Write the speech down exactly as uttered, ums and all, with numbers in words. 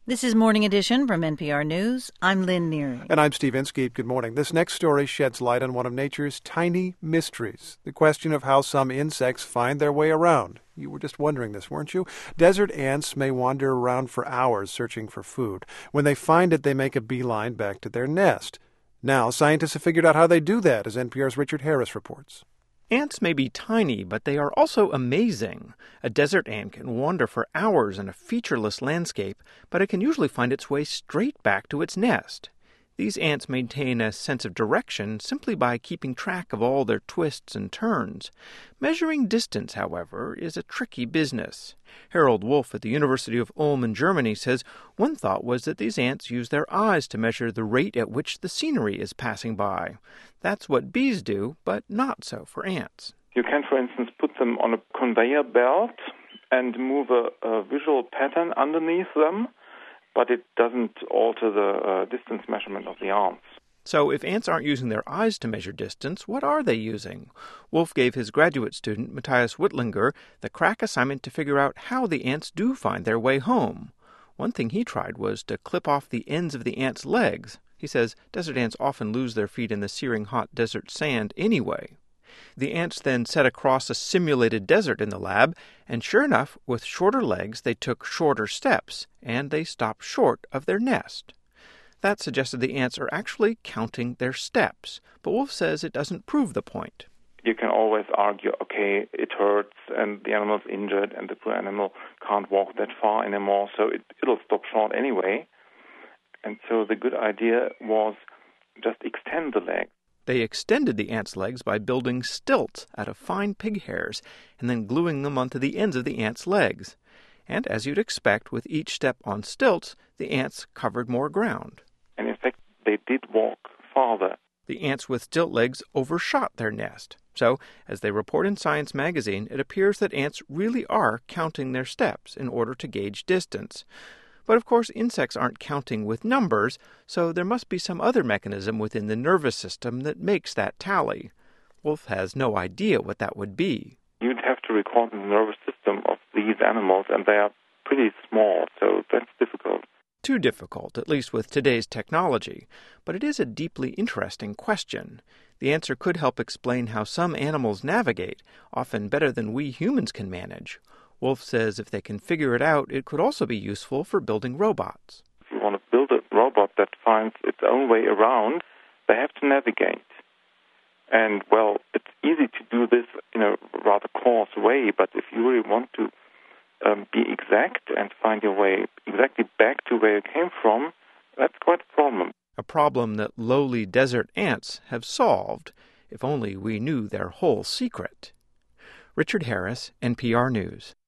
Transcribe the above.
This is Morning Edition from N P R News. I'm Lynn Neary. And I'm Steve Inskeep. Good morning. This next story sheds light on one of nature's tiny mysteries, the question of how some insects find their way around. You were just wondering this, weren't you? Desert ants may wander around for hours searching for food. When they find it, they make a beeline back to their nest. Now, scientists have figured out how they do that, as N P R's Richard Harris reports. Ants may be tiny, but they are also amazing. A desert ant can wander for hours in a featureless landscape, but it can usually find its way straight back to its nest. These ants maintain a sense of direction simply by keeping track of all their twists and turns. Measuring distance, however, is a tricky business. Harold Wolf at the University of Ulm in Germany says one thought was that these ants use their eyes to measure the rate at which the scenery is passing by. That's what bees do, but not so for ants. You can, for instance, put them on a conveyor belt and move a, a visual pattern underneath them, but it doesn't alter the uh, distance measurement of the ants. So if ants aren't using their eyes to measure distance, what are they using? Wolf gave his graduate student, Matthias Wittlinger, the crack assignment to figure out how the ants do find their way home. One thing he tried was to clip off the ends of the ants' legs. He says desert ants often lose their feet in the searing hot desert sand anyway. The ants then set across a simulated desert in the lab, and sure enough, with shorter legs, they took shorter steps, and they stopped short of their nest. That suggested the ants are actually counting their steps, but Wolf says it doesn't prove the point. You can always argue, okay, it hurts, and the animal's injured, and the poor animal can't walk that far anymore, so it, it'll stop short anyway. And so the good idea was just extend the legs. They extended the ants' legs by building stilts out of fine pig hairs and then gluing them onto the ends of the ants' legs. And as you'd expect, with each step on stilts, the ants covered more ground. And in fact, they did walk farther. The ants with stilt legs overshot their nest. So, as they report in Science magazine, it appears that ants really are counting their steps in order to gauge distance. But of course, insects aren't counting with numbers, so there must be some other mechanism within the nervous system that makes that tally. Wolf has no idea what that would be. You'd have to record the nervous system of these animals, and they are pretty small, so that's difficult. Too difficult, at least with today's technology. But it is a deeply interesting question. The answer could help explain how some animals navigate, often better than we humans can manage. Wolf says if they can figure it out, it could also be useful for building robots. If you want to build a robot that finds its own way around, they have to navigate. And, well, it's easy to do this in a rather coarse way, but if you really want to um, be exact and find your way exactly back to where you came from, that's quite a problem. A problem that lowly desert ants have solved, if only we knew their whole secret. Richard Harris, N P R News.